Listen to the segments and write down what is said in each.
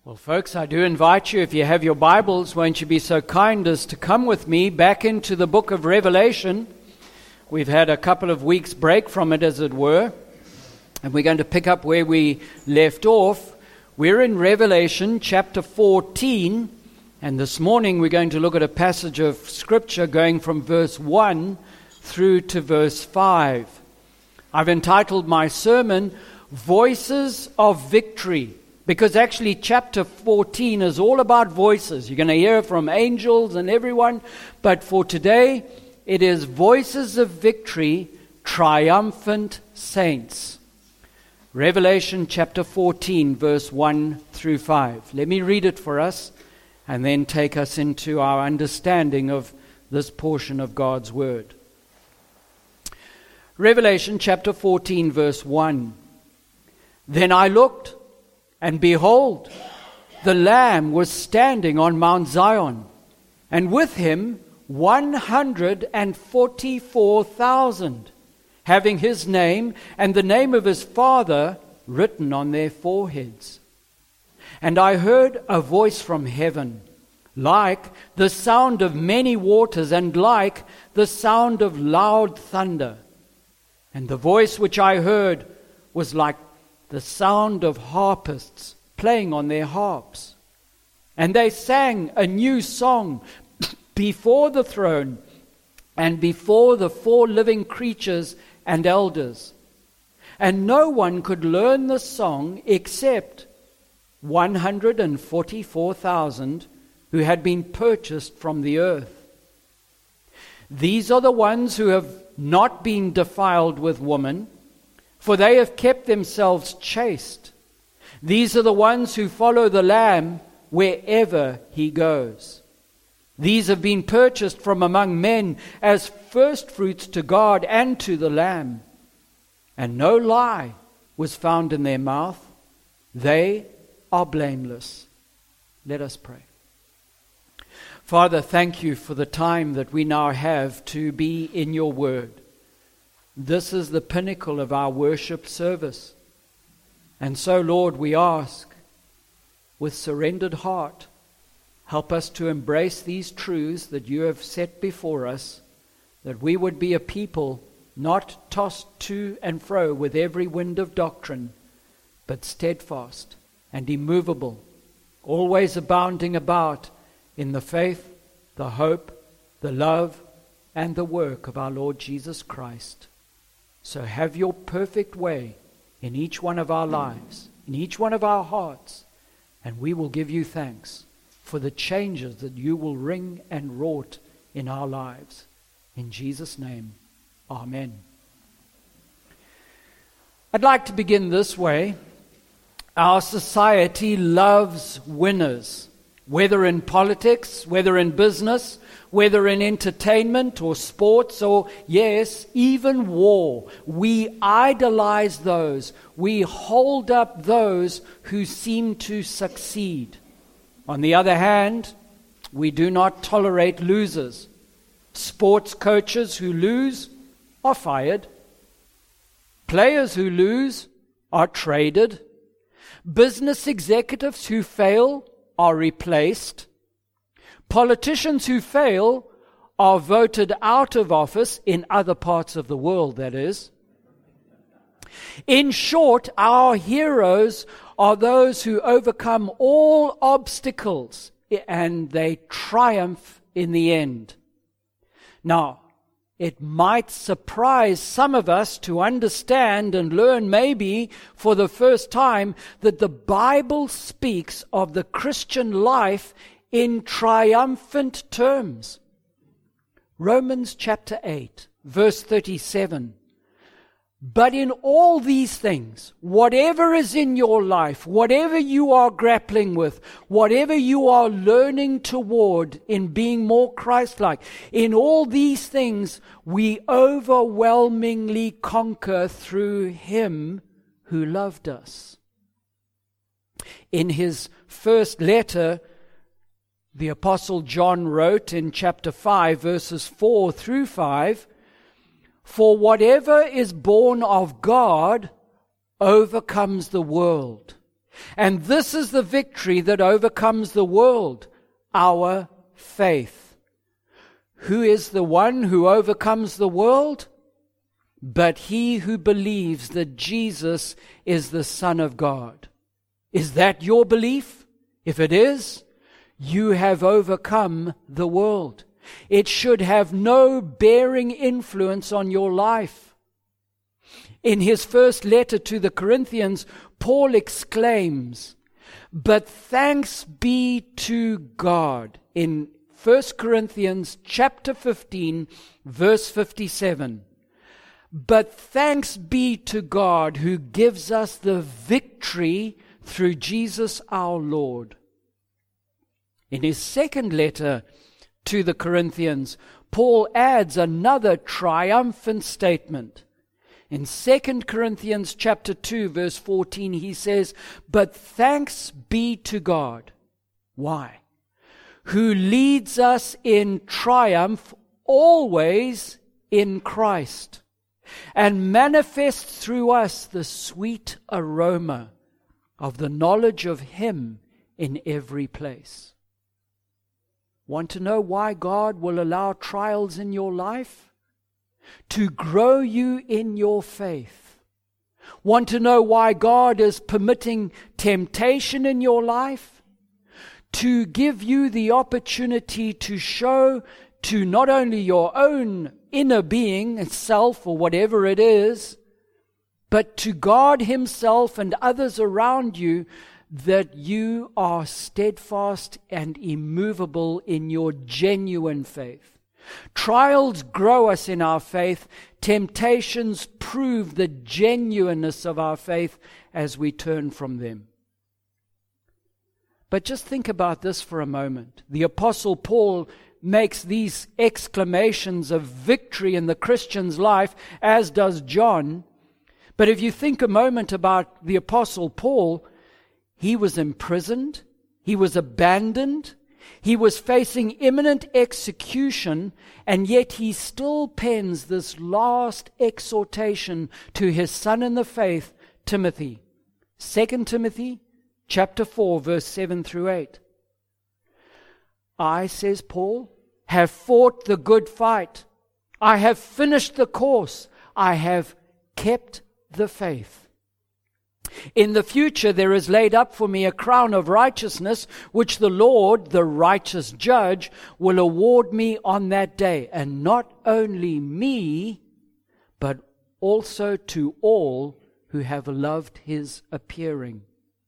Well, folks, I do invite you, if you have your Bibles, won't you be so kind as to come with me back into the book of Revelation. We've had a couple of weeks break from it, as it were, and we're going to pick up where we left off. We're in Revelation chapter 14, and this morning we're going to look at a passage of Scripture going from verse 1 through to verse 5. I've entitled my sermon, Voices of Victory. Because actually chapter 14 is all about voices. You're going to hear from angels and everyone. But for today, it is voices of victory, triumphant saints. Revelation chapter 14, verse 1 through 5. Let me read it for us and then take us into our understanding of this portion of God's Word. Revelation chapter 14, verse 1. Then I looked, and behold, the Lamb was standing on Mount Zion, and with him 144,000, having his name and the name of his Father written on their foreheads. And I heard a voice from heaven, like the sound of many waters, and like the sound of loud thunder. And the voice which I heard was like the sound of harpists playing on their harps. And they sang a new song before the throne and before the four living creatures and elders. And no one could learn the song except 144,000 who had been purchased from the earth. These are the ones who have not been defiled with woman, for they have kept themselves chaste. These are the ones who follow the Lamb wherever he goes. These have been purchased from among men as firstfruits to God and to the Lamb. And no lie was found in their mouth. They are blameless. Let us pray. Father, thank you for the time that we now have to be in your word. This is the pinnacle of our worship service. And so, Lord, we ask, with surrendered heart, help us to embrace these truths that you have set before us, that we would be a people not tossed to and fro with every wind of doctrine, but steadfast and immovable, always abounding about in the faith, the hope, the love, and the work of our Lord Jesus Christ. So have your perfect way in each one of our lives, in each one of our hearts, and we will give you thanks for the changes that you will wring and wrought in our lives. In Jesus' name, amen. I'd like to begin this way. Our society loves winners, whether in politics, whether in business, whether in entertainment or sports, or yes, even war. We idolize those. We hold up those who seem to succeed. On the other hand, we do not tolerate losers. Sports coaches who lose are fired. Players who lose are traded. Business executives who fail are replaced. Politicians who fail are voted out of office, in other parts of the world, that is. In short, our heroes are those who overcome all obstacles and they triumph in the end. Now, it might surprise some of us to understand and learn maybe for the first time that the Bible speaks of the Christian life in triumphant terms. Romans chapter 8, verse 37. But in all these things, whatever is in your life, whatever you are grappling with, whatever you are learning toward in being more Christ-like, in all these things we overwhelmingly conquer through him who loved us. In his first letter, the Apostle John wrote in chapter 5, verses 4 through 5, "For whatever is born of God overcomes the world. And this is the victory that overcomes the world, our faith. Who is the one who overcomes the world? But he who believes that Jesus is the Son of God. Is that your belief? If it is, you have overcome the world. It should have no bearing influence on your life. In his first letter to the Corinthians, Paul exclaims, "But thanks be to God," in 1 Corinthians chapter 15, verse 57. "But thanks be to God who gives us the victory through Jesus our Lord." In his second letter to the Corinthians, Paul adds another triumphant statement. In 2 Corinthians chapter 2, verse 14, he says, "But thanks be to God." Why? "Who leads us in triumph always in Christ, and manifests through us the sweet aroma of the knowledge of Him in every place." Want to know why God will allow trials in your life? To grow you in your faith. Want to know why God is permitting temptation in your life? To give you the opportunity to show to not only your own inner being, self or whatever it is, but to God Himself and others around you, that you are steadfast and immovable in your genuine faith. Trials grow us in our faith. Temptations prove the genuineness of our faith as we turn from them. But just think about this for a moment. The Apostle Paul makes these exclamations of victory in the Christian's life, as does John. But if you think a moment about the Apostle Paul, he was imprisoned, he was abandoned, he was facing imminent execution, and yet he still pens this last exhortation to his son in the faith, Timothy. 2 Timothy chapter 4, verse 7 through 8. "I," says Paul, "have fought the good fight. I have finished the course. I have kept the faith. In the future there is laid up for me a crown of righteousness, which the Lord, the righteous judge, will award me on that day, and not only me, but also to all who have loved His appearing."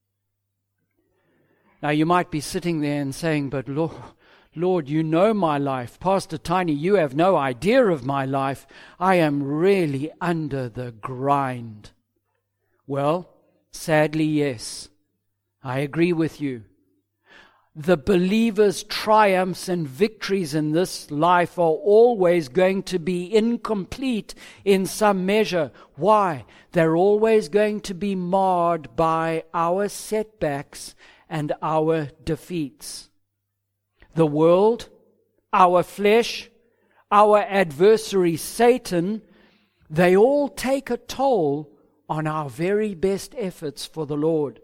Now you might be sitting there and saying, "But Lord, you know my life. Pastor Tiny, you have no idea of my life. I am really under the grind." Well, sadly, yes, I agree with you. The believer's triumphs and victories in this life are always going to be incomplete in some measure. Why? They're always going to be marred by our setbacks and our defeats. The world, our flesh, our adversary Satan, they all take a toll on our very best efforts for the Lord.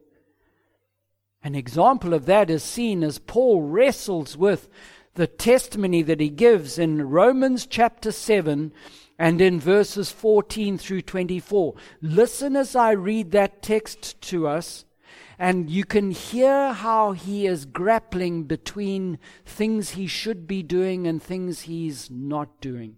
An example of that is seen as Paul wrestles with the testimony that he gives in Romans chapter 7 and in verses 14 through 24. Listen as I read that text to us, and you can hear how he is grappling between things he should be doing and things he's not doing.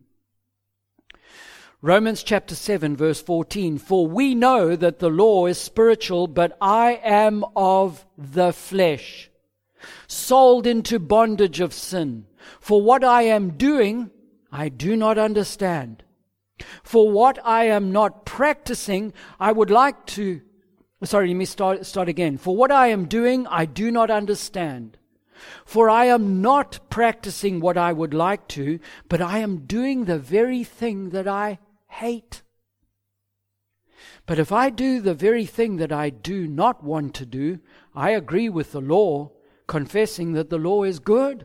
Romans chapter 7 verse 14, "For we know that the law is spiritual, but I am of the flesh, sold into bondage of sin. For what I am doing, I do not understand. For what I am not practicing, I would like to..." Sorry, let me start again. "For what I am doing, I do not understand. For I am not practicing what I would like to, but I am doing the very thing that I hate. But if I do the very thing that I do not want to do, I agree with the law, confessing that the law is good.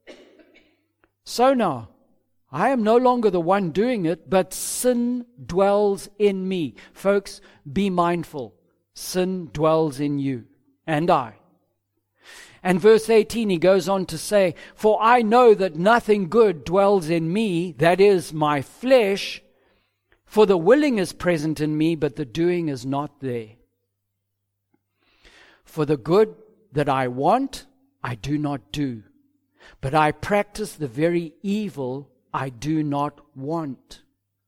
So now, I am no longer the one doing it, but sin dwells in me." Folks, be mindful. Sin dwells in you. and I. And verse 18, he goes on to say, for I know that nothing good dwells in me, that is, my flesh, for the willing is present in me, but the doing is not there. For the good that I want, I do not do, but I practice the very evil I do not want.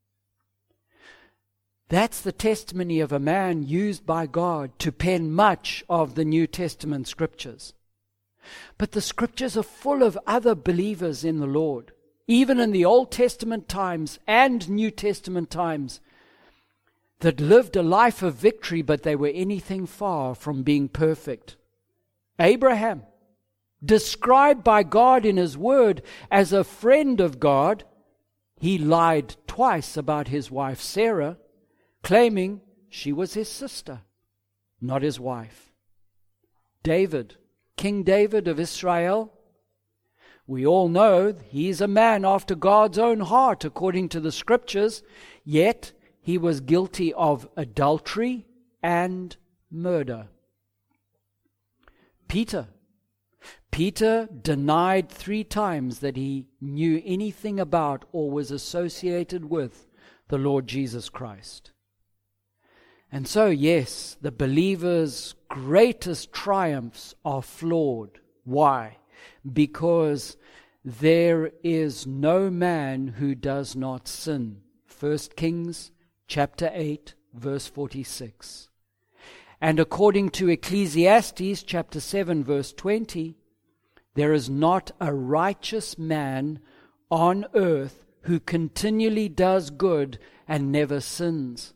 That's the testimony of a man used by God to pen much of the New Testament scriptures. But the scriptures are full of other believers in the Lord, even in the Old Testament times and New Testament times, that lived a life of victory, but they were anything far from being perfect. Abraham, described by God in His Word as a friend of God, he lied twice about his wife Sarah, claiming she was his sister, not his wife. David, King David of Israel, we all know he's a man after God's own heart according to the scriptures, yet he was guilty of adultery and murder. Peter denied 3 times that he knew anything about or was associated with the Lord Jesus Christ. And so, yes, the believer's greatest triumphs are flawed. Why? Because there is no man who does not sin. 1 Kings chapter 8, verse 46. And according to Ecclesiastes chapter 7, verse 20, there is not a righteous man on earth who continually does good and never sins.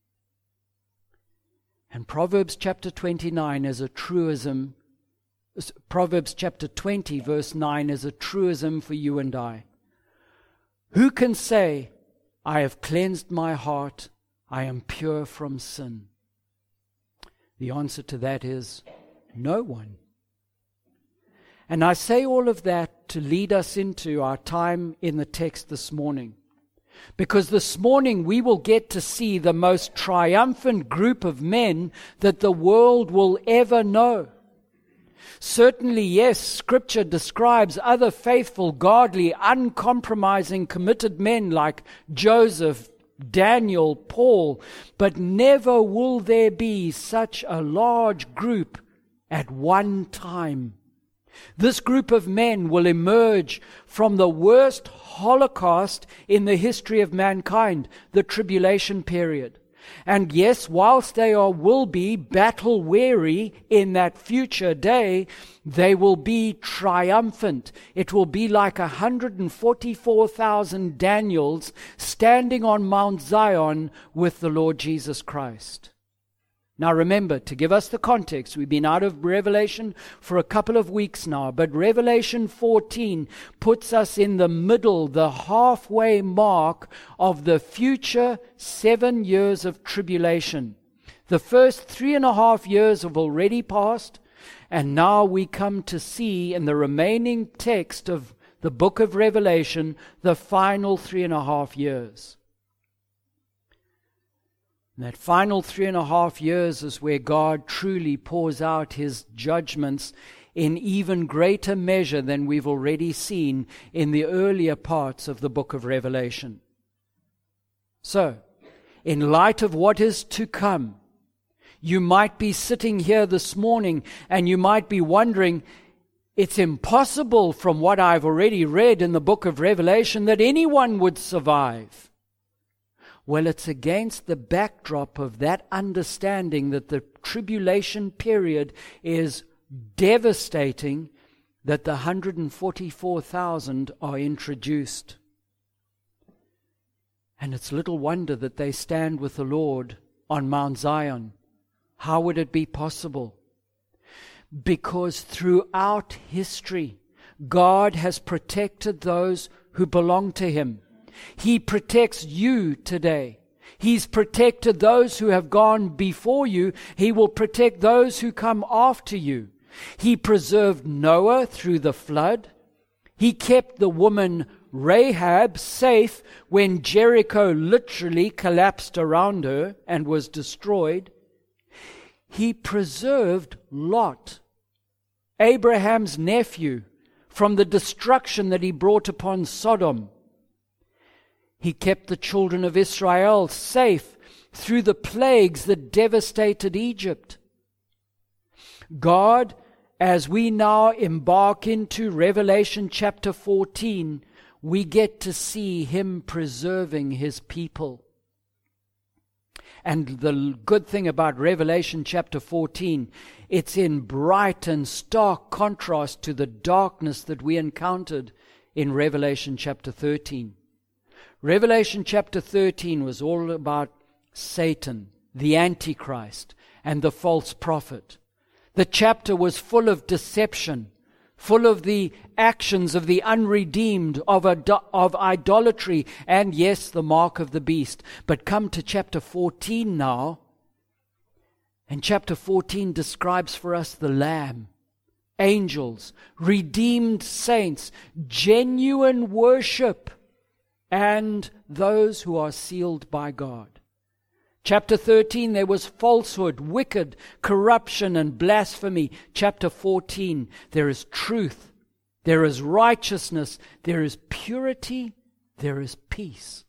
And Proverbs chapter 29 is a truism. Proverbs chapter 20 verse 9 is a truism for you and I. Who can say, I have cleansed my heart, I am pure from sin? The answer to that is no one. And I say all of that to lead us into our time in the text this morning. Because this morning we will get to see the most triumphant group of men that the world will ever know. Certainly, yes, Scripture describes other faithful, godly, uncompromising, committed men like Joseph, Daniel, Paul, but never will there be such a large group at one time. This group of men will emerge from the worst Holocaust in the history of mankind, the tribulation period. And yes, whilst they will be battle-weary in that future day, they will be triumphant. It will be like 144,000 Daniels standing on Mount Zion with the Lord Jesus Christ. Now remember, to give us the context, we've been out of Revelation for a couple of weeks now, but Revelation 14 puts us in the middle, the halfway mark of the future 7 years of tribulation. The first 3.5 years have already passed, and now we come to see in the remaining text of the book of Revelation the final 3.5 years. And that final 3.5 years is where God truly pours out His judgments in even greater measure than we've already seen in the earlier parts of the book of Revelation. So, in light of what is to come, you might be sitting here this morning and you might be wondering, it's impossible from what I've already read in the book of Revelation that anyone would survive. Well, it's against the backdrop of that understanding that the tribulation period is devastating that the 144,000 are introduced. And it's little wonder that they stand with the Lord on Mount Zion. How would it be possible? Because throughout history, God has protected those who belong to Him. He protects you today. He's protected those who have gone before you. He will protect those who come after you. He preserved Noah through the flood. He kept the woman Rahab safe when Jericho literally collapsed around her and was destroyed. He preserved Lot, Abraham's nephew, from the destruction that he brought upon Sodom. He kept the children of Israel safe through the plagues that devastated Egypt. God, as we now embark into Revelation chapter 14, we get to see Him preserving His people. And the good thing about Revelation chapter 14, it's in bright and stark contrast to the darkness that we encountered in Revelation chapter 13. Revelation chapter 13 was all about Satan, the Antichrist, and the false prophet. The chapter was full of deception, full of the actions of the unredeemed, of idolatry, and yes, the mark of the beast. But come to chapter 14 now, and chapter 14 describes for us the Lamb, angels, redeemed saints, genuine worship, and those who are sealed by God. Chapter 13, there was falsehood, wicked, corruption, and blasphemy. Chapter 14, there is truth, there is righteousness, there is purity, there is peace.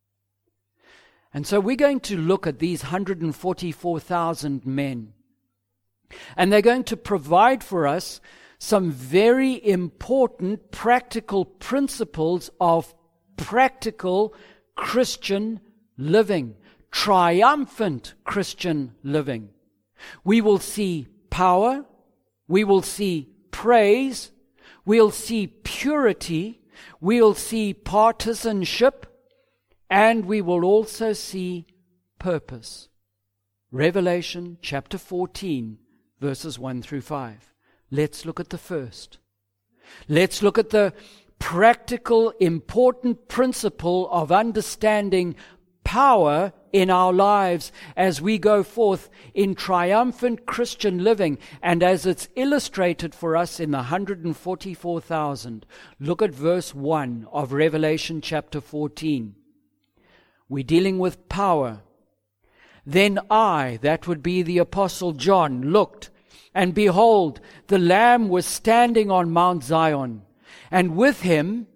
And so we're going to look at these 144,000 men. And they're going to provide for us some very important practical principles of practical Christian living. Triumphant Christian living. We will see power, we will see praise, we'll see purity, we'll see partisanship, and we will also see purpose. Revelation chapter 14, verses 1 through 5. Let's look at the first. Let's look at the practical, important principle of understanding power in our lives as we go forth in triumphant Christian living, and as it's illustrated for us in the 144,000. Look at verse 1 of Revelation chapter 14. We're dealing with power. Then I, that would be the Apostle John, looked, and behold, the Lamb was standing on Mount Zion, and with him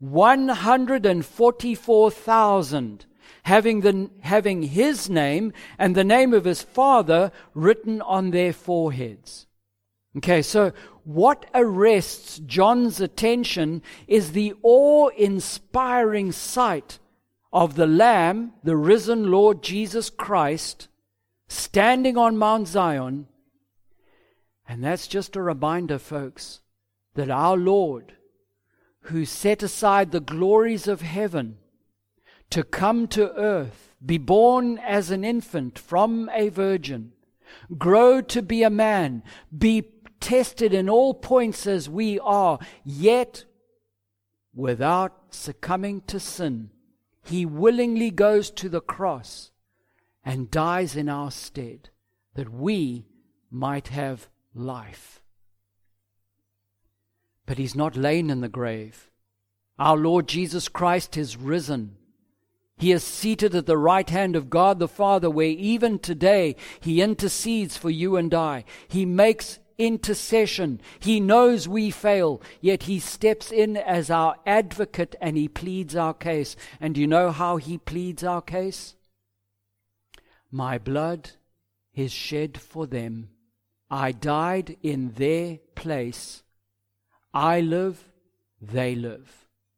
144,000, having his name and the name of his Father written on their foreheads. Okay, so what arrests John's attention is the awe-inspiring sight of the Lamb, the risen Lord Jesus Christ, standing on Mount Zion. And that's just a reminder, folks, that our Lord, who set aside the glories of heaven to come to earth, be born as an infant from a virgin, grow to be a man, be tested in all points as we are, yet without succumbing to sin, He willingly goes to the cross and dies in our stead, that we might have life. But He's not lain in the grave. Our Lord Jesus Christ is risen. He is seated at the right hand of God the Father, where even today He intercedes for you and I. He makes intercession. He knows we fail, yet He steps in as our advocate and He pleads our case. And do you know how He pleads our case? My blood is shed for them. I died in their place. I live, they live.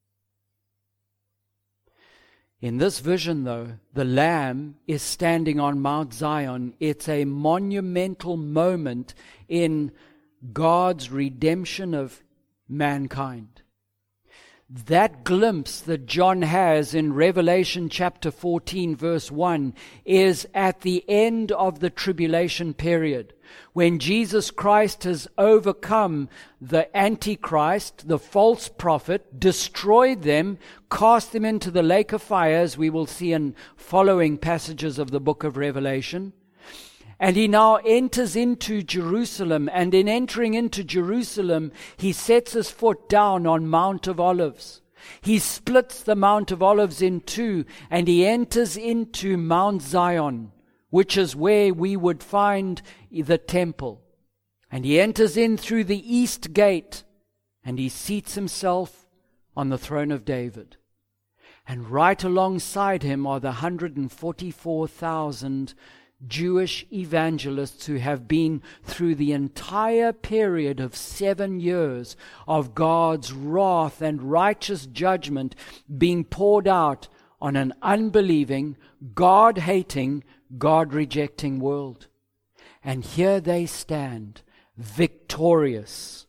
In this vision, though, the Lamb is standing on Mount Zion. It's a monumental moment in God's redemption of mankind. That glimpse that John has in Revelation chapter 14 verse 1 is at the end of the tribulation period, when Jesus Christ has overcome the Antichrist, the false prophet, destroyed them, cast them into the lake of fire, as we will see in following passages of the book of Revelation. And He now enters into Jerusalem, and in entering into Jerusalem, He sets His foot down on Mount of Olives. He splits the Mount of Olives in two, and He enters into Mount Zion, which is where we would find the temple. And he enters in through the east gate, and he seats himself on the throne of David. And right alongside him are the 144,000 Jewish evangelists who have been through the entire period of 7 years of God's wrath and righteous judgment being poured out on an unbelieving, God-hating, God-rejecting world. And here they stand, victorious.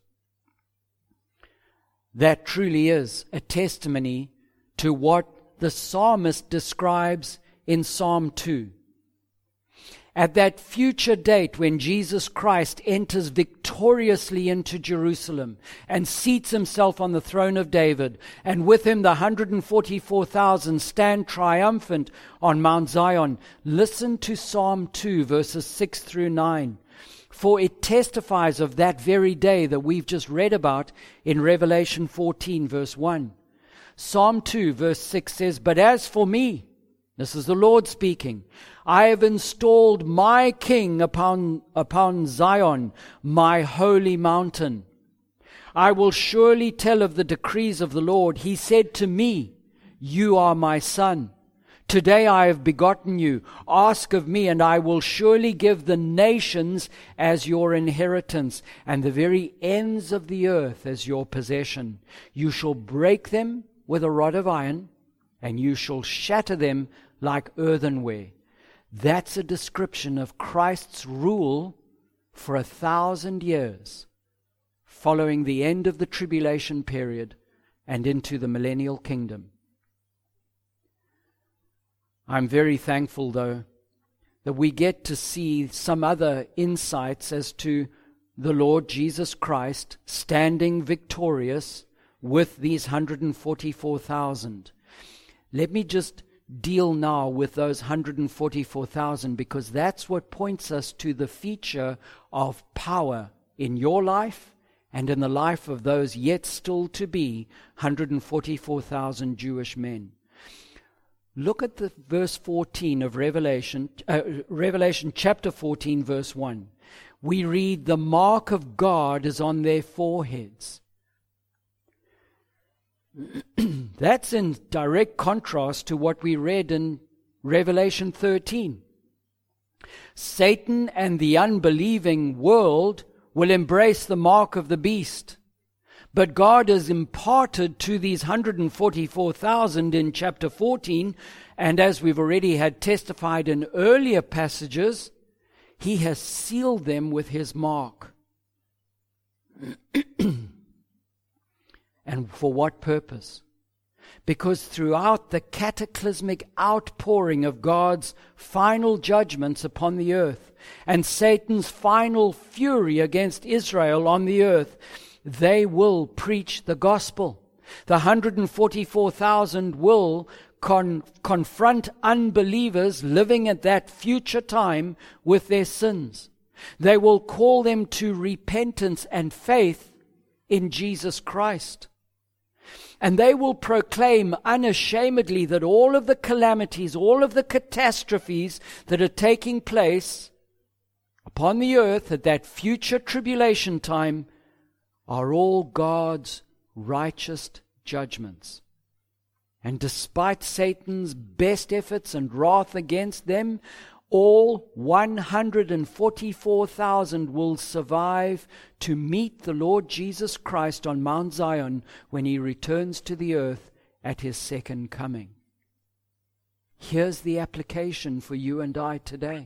That truly is a testimony to what the psalmist describes in Psalm 2. At that future date when Jesus Christ enters victoriously into Jerusalem and seats himself on the throne of David, and with him the 144,000 stand triumphant on Mount Zion, listen to Psalm 2 verses 6 through 9. For it testifies of that very day that we've just read about in Revelation 14 verse 1. Psalm 2 verse 6 says, "But as for me," this is the Lord speaking, "I have installed my king upon Zion, my holy mountain. I will surely tell of the decrees of the Lord. He said to me, you are my son. Today I have begotten you. Ask of me, and I will surely give the nations as your inheritance, and the very ends of the earth as your possession. You shall break them with a rod of iron, and you shall shatter them like earthenware." That's a description of Christ's rule for 1,000 years, following the end of the tribulation period and into the millennial kingdom. I'm very thankful, though, that we get to see some other insights as to the Lord Jesus Christ standing victorious with these 144,000. Let me just deal now with those 144,000, because that's what points us to the feature of power in your life and in the life of those yet still to be 144,000 Jewish men. Look at the verse 14 of Revelation chapter 14 verse 1. We read, "The mark of God is on their foreheads." That's in direct contrast to what we read in Revelation 13. Satan and the unbelieving world will embrace the mark of the beast. But God has imparted to these 144,000 in chapter 14, and as we've already had testified in earlier passages, He has sealed them with His mark. And for what purpose? Because throughout the cataclysmic outpouring of God's final judgments upon the earth and Satan's final fury against Israel on the earth, they will preach the gospel. The 144,000 will confront unbelievers living at that future time with their sins. They will call them to repentance and faith in Jesus Christ. And they will proclaim unashamedly that all of the calamities, all of the catastrophes that are taking place upon the earth at that future tribulation time are all God's righteous judgments. And despite Satan's best efforts and wrath against them, all 144,000 will survive to meet the Lord Jesus Christ on Mount Zion when He returns to the earth at His second coming. Here's the application for you and I today.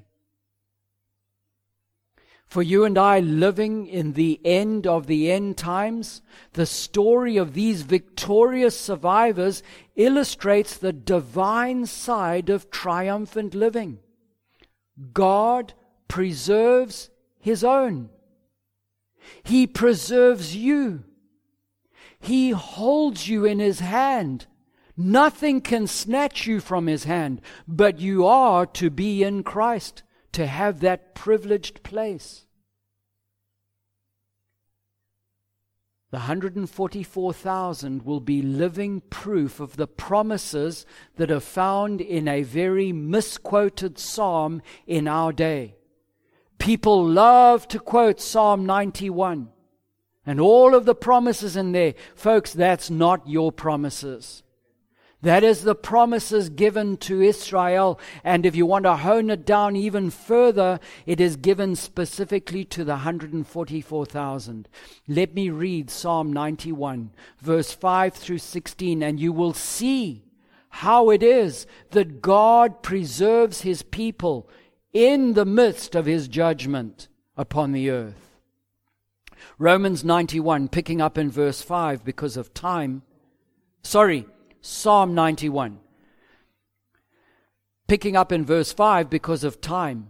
For you and I living in the end of the end times, the story of these victorious survivors illustrates the divine side of triumphant living. God preserves His own. He preserves you. He holds you in His hand. Nothing can snatch you from His hand, but you are to be in Christ, to have that privileged place. The the 144,000 will be living proof of the promises that are found in a very misquoted psalm in our day. People love to quote Psalm 91 and all of the promises in there. Folks, that's not your promises. That is the promises given to Israel, and if you want to hone it down even further, it is given specifically to the 144,000. Let me read Psalm 91, verse 5 through 16, and you will see how it is that God preserves His people in the midst of His judgment upon the earth. Romans 91, picking up in verse 5 because of time. Psalm 91, picking up in verse 5 because of time.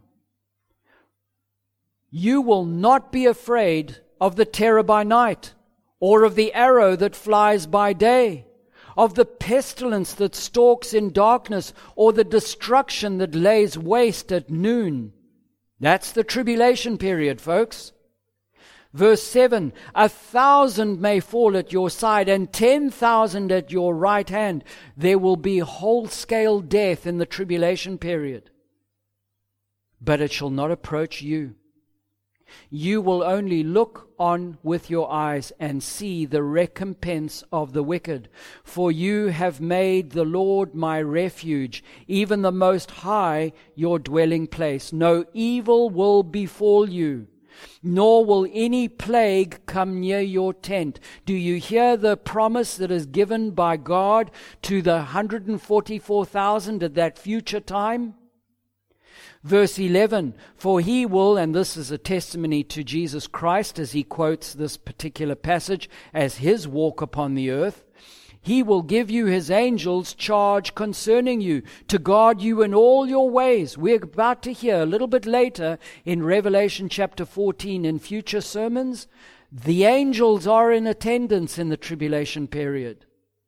You will not be afraid of the terror by night, or of the arrow that flies by day, of the pestilence that stalks in darkness, or the destruction that lays waste at noon. That's the tribulation period, folks. Verse 7, 1,000 may fall at your side and 10,000 at your right hand. There will be whole-scale death in the tribulation period. But it shall not approach you. You will only look on with your eyes and see the recompense of the wicked. For you have made the Lord my refuge, even the Most High your dwelling place. No evil will befall you, nor will any plague come near your tent. Do you hear the promise that is given by God to the 144,000 at that future time? Verse 11, for He will, and this is a testimony to Jesus Christ as He quotes this particular passage as His walk upon the earth. He will give you His angels charge concerning you, to guard you in all your ways. We're about to hear a little bit later in Revelation chapter 14 in future sermons, the angels are in attendance in the tribulation period.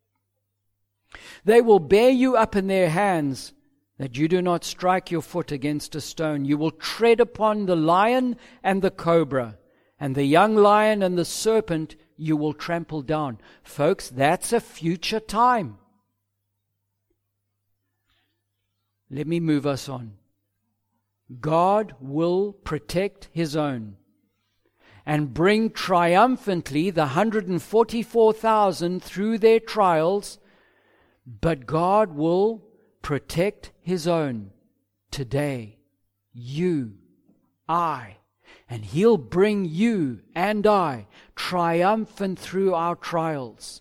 They will bear you up in their hands, that you do not strike your foot against a stone. You will tread upon the lion and the cobra, and the young lion and the serpent you will trample down. Folks, that's a future time. Let me move us on. God will protect His own and bring triumphantly the 144,000 through their trials, but God will protect His own today. You, I, and He'll bring you and I triumphant through our trials.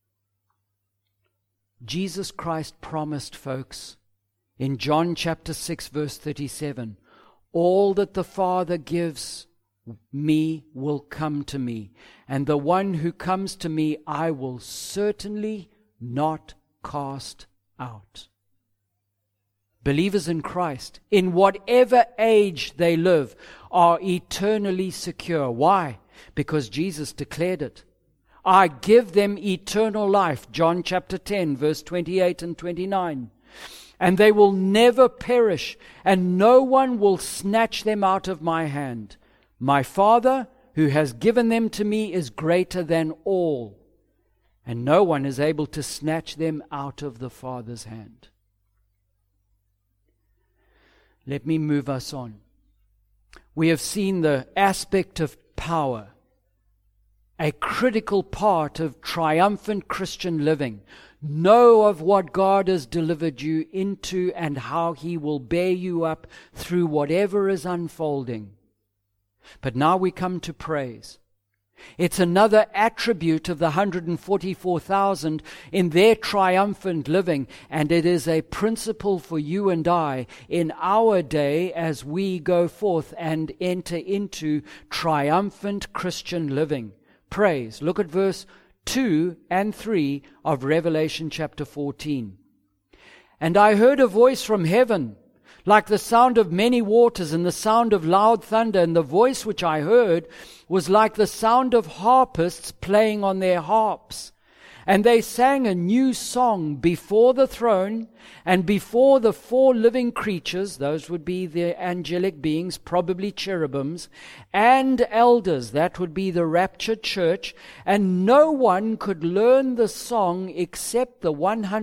Jesus Christ promised, folks, in John chapter 6 verse 37, all that the Father gives me will come to me, and the one who comes to me I will certainly not cast out. Believers in Christ, in whatever age they live, are eternally secure. Why? Because Jesus declared it. I give them eternal life, John chapter 10, verse 28 and 29. And they will never perish, and no one will snatch them out of my hand. My Father, who has given them to me, is greater than all, and no one is able to snatch them out of the Father's hand. Let me move us on. We have seen the aspect of power, a critical part of triumphant Christian living. Know of what God has delivered you into and how He will bear you up through whatever is unfolding. But now we come to praise. It's another attribute of the 144,000 in their triumphant living, and it is a principle for you and I in our day as we go forth and enter into triumphant Christian living. Praise. Look at verse 2 and 3 of Revelation chapter 14. And I heard a voice from heaven, like the sound of many waters and the sound of loud thunder, and the voice which I heard was like the sound of harpists playing on their harps. And they sang a new song before the throne and before the four living creatures, those would be the angelic beings, probably cherubims, and elders, that would be the raptured church, and no one could learn the song except the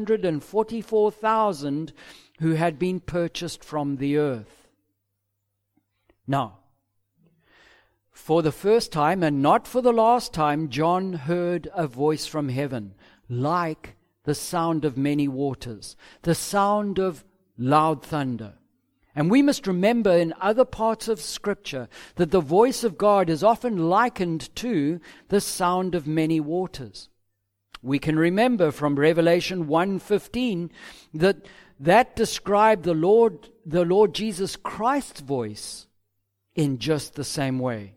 144,000 who had been purchased from the earth. Now, for the first time, and not for the last time, John heard a voice from heaven, like the sound of many waters, the sound of loud thunder. And we must remember in other parts of Scripture that the voice of God is often likened to the sound of many waters. We can remember from Revelation 1:15 that described the Lord Jesus Christ's voice in just the same way.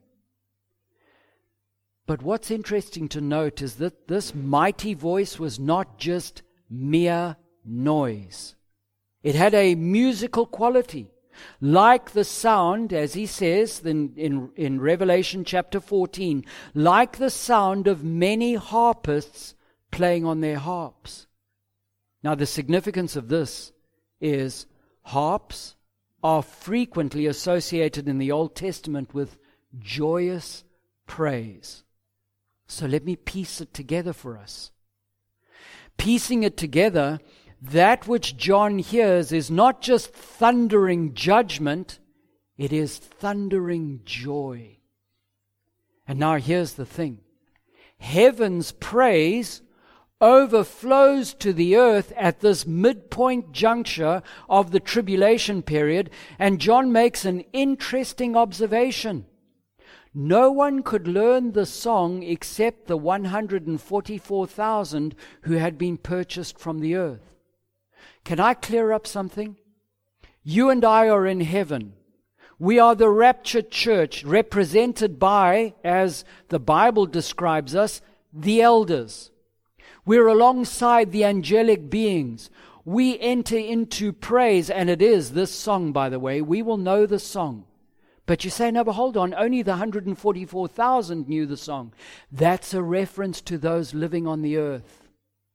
But what's interesting to note is that this mighty voice was not just mere noise. It had a musical quality, like the sound, as he says in Revelation chapter 14, like the sound of many harpists playing on their harps. Now, the significance of this is harps are frequently associated in the Old Testament with joyous praise. So let me piece it together for us. Piecing it together, that which John hears is not just thundering judgment, it is thundering joy. And now here's the thing. Heaven's praise overflows to the earth at this midpoint juncture of the tribulation period, and John makes an interesting observation. No one could learn the song except the 144,000 who had been purchased from the earth. Can I clear up something? You and I are in heaven. We are the raptured church, represented by, as the Bible describes us, the elders. We're alongside the angelic beings. We enter into praise, and it is this song, by the way. We will know the song. But you say, no, but hold on, only the 144,000 knew the song. That's a reference to those living on the earth.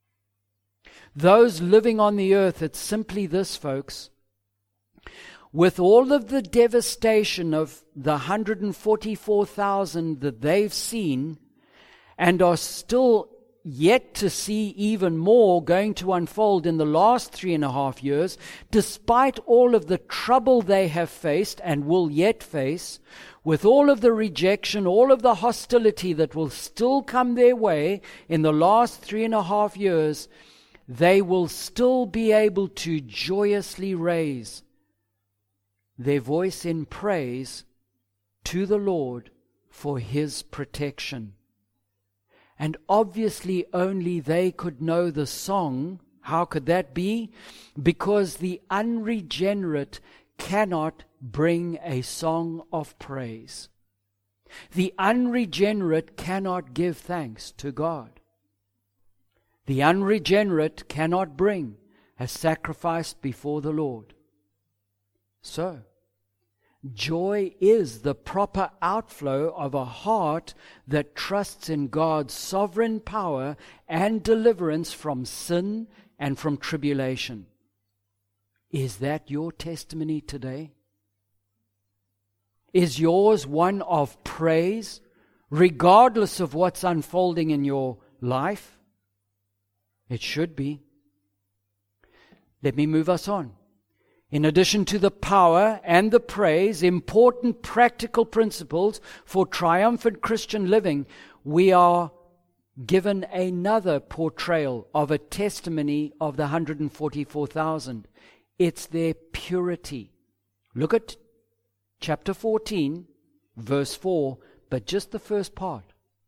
Those living on the earth, it's simply this, folks. With all of the devastation of the 144,000 that they've seen, and are still yet to see even more going to unfold in the last 3.5 years, despite all of the trouble they have faced and will yet face, with all of the rejection, all of the hostility that will still come their way in the last 3.5 years, they will still be able to joyously raise their voice in praise to the Lord for His protection. And obviously only they could know the song. How could that be? Because the unregenerate cannot bring a song of praise. The unregenerate cannot give thanks to God. The unregenerate cannot bring a sacrifice before the Lord. So, joy is the proper outflow of a heart that trusts in God's sovereign power and deliverance from sin and from tribulation. Is that your testimony today? Is yours one of praise, regardless of what's unfolding in your life? It should be. Let me move us on. In addition to the power and the praise, important practical principles for triumphant Christian living, we are given another portrayal of a testimony of the 144,000. It's their purity. Look at chapter 14, verse 4, but just the first part.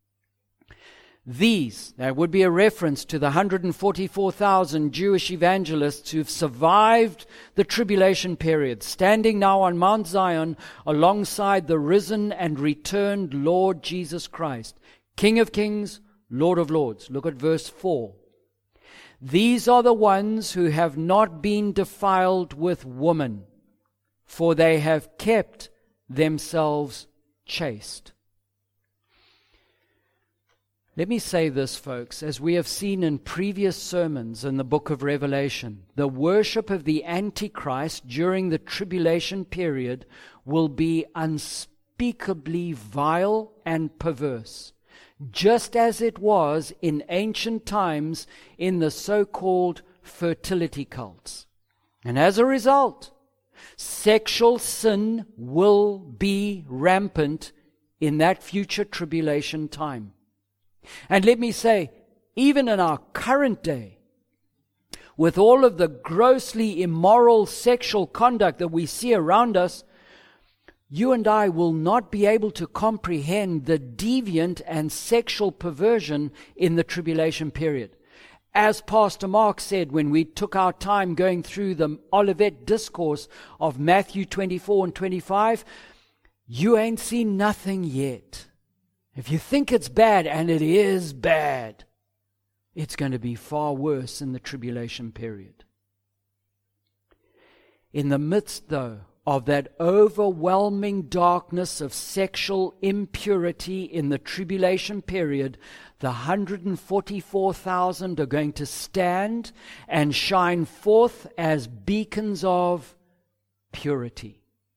These, that would be a reference to the 144,000 Jewish evangelists who've survived the tribulation period, standing now on Mount Zion alongside the risen and returned Lord Jesus Christ, King of kings, Lord of lords. Look at verse 4. These are the ones who have not been defiled with woman, for they have kept themselves chaste. Let me say this, folks. As we have seen in previous sermons in the book of Revelation, the worship of the Antichrist during the tribulation period will be unspeakably vile and perverse, just as it was in ancient times in the so-called fertility cults. And as a result, sexual sin will be rampant in that future tribulation time. And let me say, even in our current day, with all of the grossly immoral sexual conduct that we see around us, you and I will not be able to comprehend the deviant and sexual perversion in the tribulation period. As Pastor Mark said when we took our time going through the Olivet discourse of Matthew 24 and 25, you ain't seen nothing yet. If you think it's bad, and it is bad, it's going to be far worse in the tribulation period. In the midst, though, of that overwhelming darkness of sexual impurity in the tribulation period, the 144,000 are going to stand and shine forth as beacons of purity.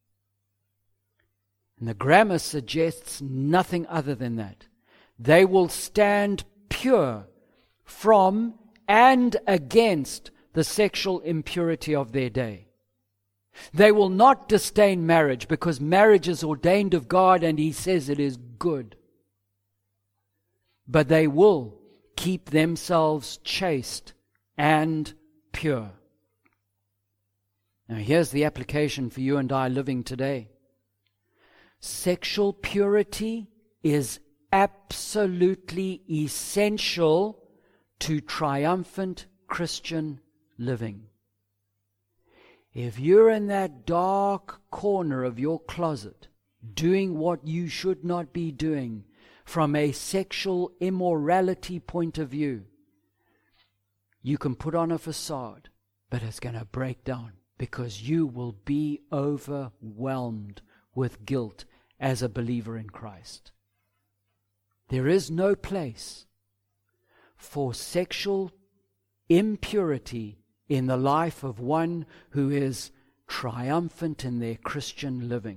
And the grammar suggests nothing other than that. They will stand pure from and against the sexual impurity of their day. They will not disdain marriage, because marriage is ordained of God and He says it is good. But they will keep themselves chaste and pure. Now here's the application for you and I living today. Sexual purity is absolutely essential to triumphant Christian living. If you're in that dark corner of your closet, doing what you should not be doing from a sexual immorality point of view, you can put on a facade, but it's going to break down, because you will be overwhelmed with guilt as a believer in Christ. There is no place for sexual impurity in the life of one who is triumphant in their Christian living.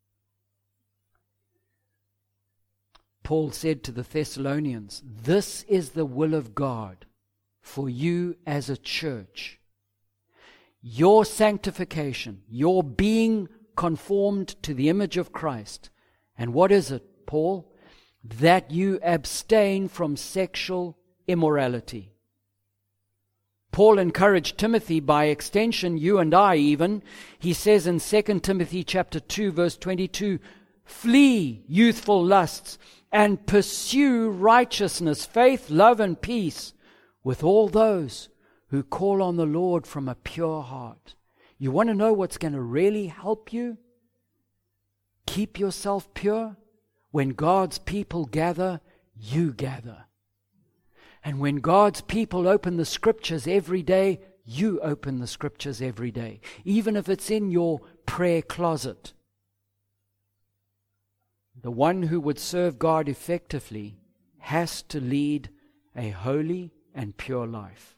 Paul said to the Thessalonians, "This is the will of God for you as a church. Your sanctification, your being conformed to the image of Christ." And what is it, Paul? That you abstain from sexual immorality. Paul encouraged Timothy, by extension, you and I even. He says in 2 Timothy chapter 2, verse 22, "Flee youthful lusts and pursue righteousness, faith, love, and peace with all those who call on the Lord from a pure heart." You want to know what's going to really help you? Keep yourself pure. When God's people gather, you gather. And when God's people open the Scriptures every day, you open the Scriptures every day, even if it's in your prayer closet. The one who would serve God effectively has to lead a holy and pure life.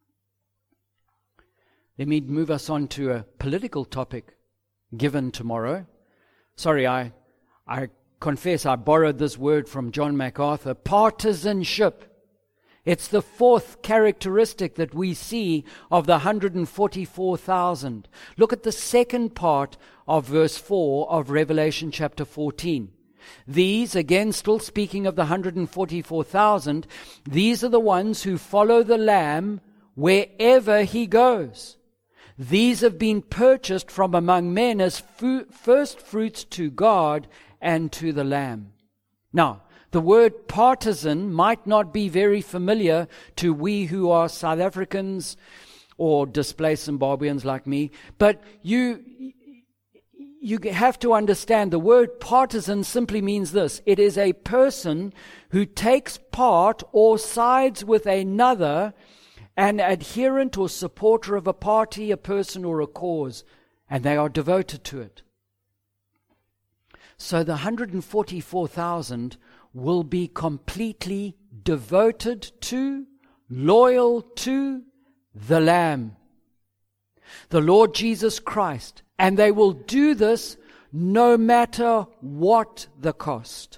Let me move us on to a political topic given tomorrow. Sorry, I confess I borrowed this word from John MacArthur. Partisanship. It's the fourth characteristic that we see of the 144,000. Look at the second part of verse 4 of Revelation chapter 14. These, again, still speaking of the 144,000, these are the ones who follow the Lamb wherever He goes. These have been purchased from among men as first fruits to God and to the Lamb. Now, the word partisan might not be very familiar to we who are South Africans or displaced Zimbabweans like me, but you have to understand the word partisan simply means this. It is a person who takes part or sides with another, an adherent or supporter of a party, a person, or a cause, and they are devoted to it. So the 144,000 will be completely devoted to, loyal to the Lamb, the Lord Jesus Christ. And they will do this no matter what the cost.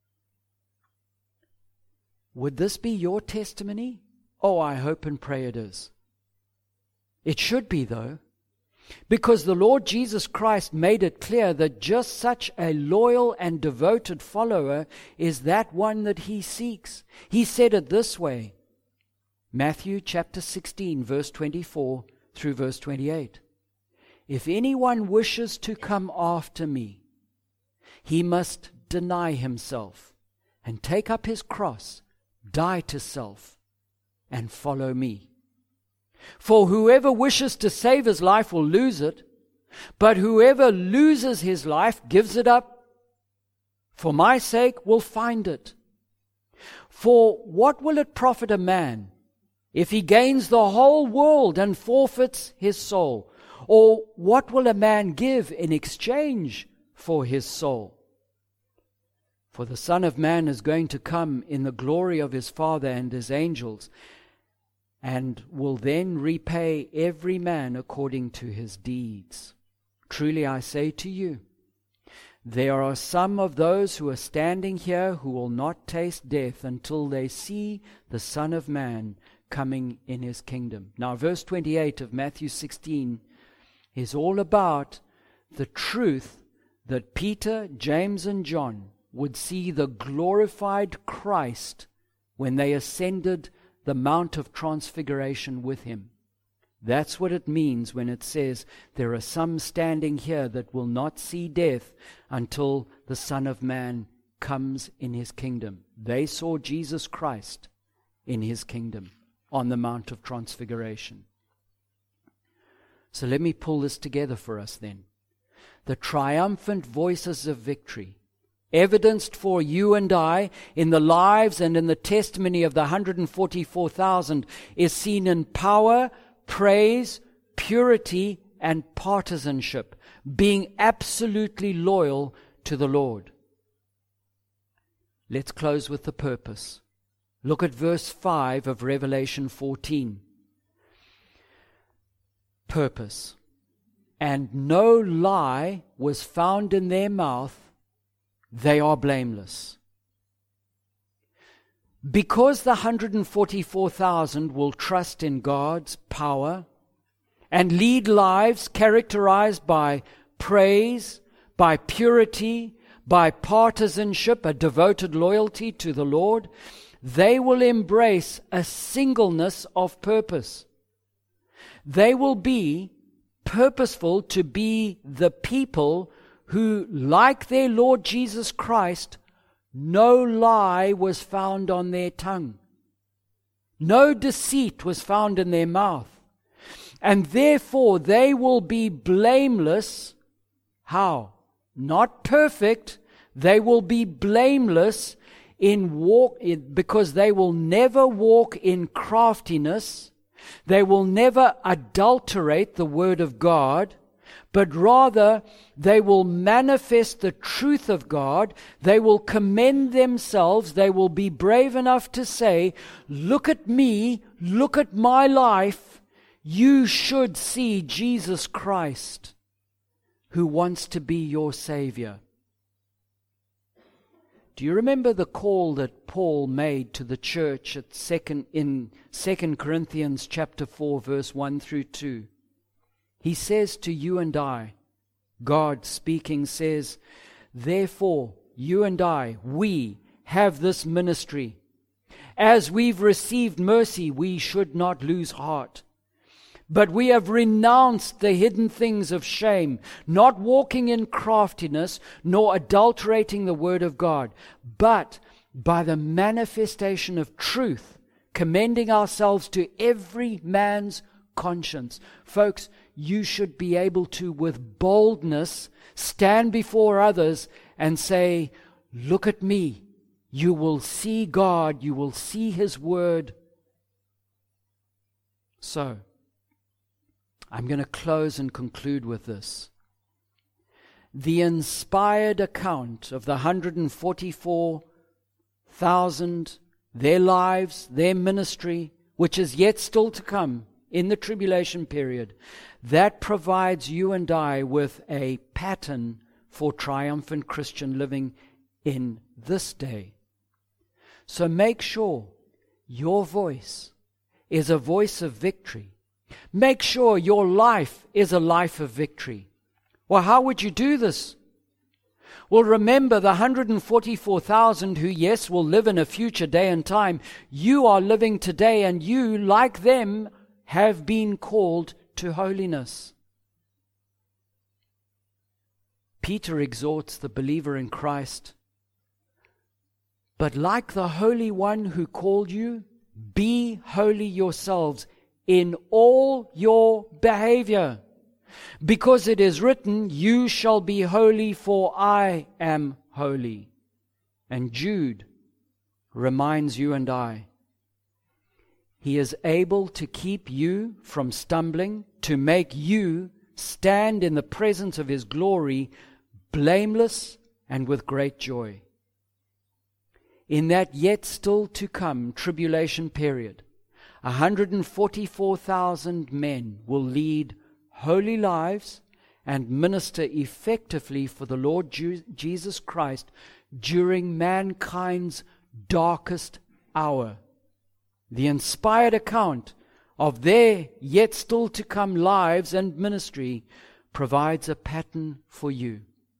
Would this be your testimony? Oh, I hope and pray it is. It should be, though, because the Lord Jesus Christ made it clear that just such a loyal and devoted follower is that one that He seeks. He said it this way, Matthew chapter 16, verse 24 through verse 28. If anyone wishes to come after me, he must deny himself and take up his cross, die to self, and follow me. For whoever wishes to save his life will lose it, but whoever loses his life, gives it up, for my sake will find it. For what will it profit a man if he gains the whole world and forfeits his soul? Or what will a man give in exchange for his soul? For the Son of Man is going to come in the glory of his Father and his angels, and will then repay every man according to his deeds. Truly I say to you, there are some of those who are standing here who will not taste death until they see the Son of Man coming in His kingdom. Now, verse 28 of Matthew 16 is all about the truth that Peter, James, and John would see the glorified Christ when they ascended the Mount of Transfiguration with Him. That's what it means when it says there are some standing here that will not see death until the Son of Man comes in His kingdom. They saw Jesus Christ in His kingdom on the Mount of Transfiguration. So let me pull this together for us then. The triumphant voices of victory, evidenced for you and I in the lives and in the testimony of the 144,000, is seen in power, praise, purity, and partisanship, being absolutely loyal to the Lord. Let's close with the purpose. Look at verse 5 of Revelation 14. Purpose. And no lie was found in their mouth. They are blameless. Because the 144,000 will trust in God's power and lead lives characterized by praise, by purity, by partisanship, a devoted loyalty to the Lord, they will embrace a singleness of purpose. They will be purposeful to be the people who, like their Lord Jesus Christ, no lie was found on their tongue. No deceit was found in their mouth. And therefore they will be blameless. How? Not perfect. They will be blameless because they will never walk in craftiness. They will never adulterate the Word of God, but rather they will manifest the truth of God. They will commend themselves. They will be brave enough to say, look at me, look at my life. You should see Jesus Christ, who wants to be your Savior. Do you remember the call that Paul made to the church in 2 Corinthians chapter 4, verse 1 through 2? He says to you and I, God speaking says, therefore, you and I, we have this ministry. As we've received mercy, we should not lose heart. But we have renounced the hidden things of shame, not walking in craftiness, nor adulterating the word of God, but by the manifestation of truth, commending ourselves to every man's conscience. Folks, you should be able to, with boldness, stand before others and say, look at me. You will see God. You will see His word. So, I'm going to close and conclude with this. The inspired account of the 144 44,000, their lives, their ministry, which is yet still to come in the tribulation period, that provides you and I with a pattern for triumphant Christian living in this day. So make sure your voice is a voice of victory. Make sure your life is a life of victory. Well, how would you do this? Well, remember the 144,000 who, yes, will live in a future day and time. You are living today, and you, like them, have been called to holiness. Peter exhorts the believer in Christ, but like the Holy One who called you, be holy yourselves in all your behavior. Because it is written, you shall be holy, for I am holy. And Jude reminds you and I, He is able to keep you from stumbling, to make you stand in the presence of His glory, blameless and with great joy. In that yet still to come tribulation period, 144,000 men will lead holy lives and minister effectively for the Lord Jesus Christ during mankind's darkest hour. The inspired account of their yet still to come lives and ministry provides a pattern for you.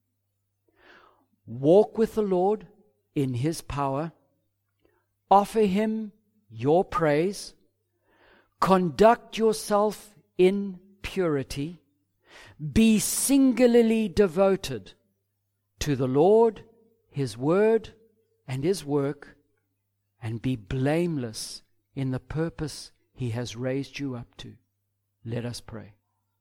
Walk with the Lord in His power. Offer Him your praise. Conduct yourself in purity. Be singularly devoted to the Lord, His word, and His work, and be blameless in the purpose He has raised you up to. Let us pray.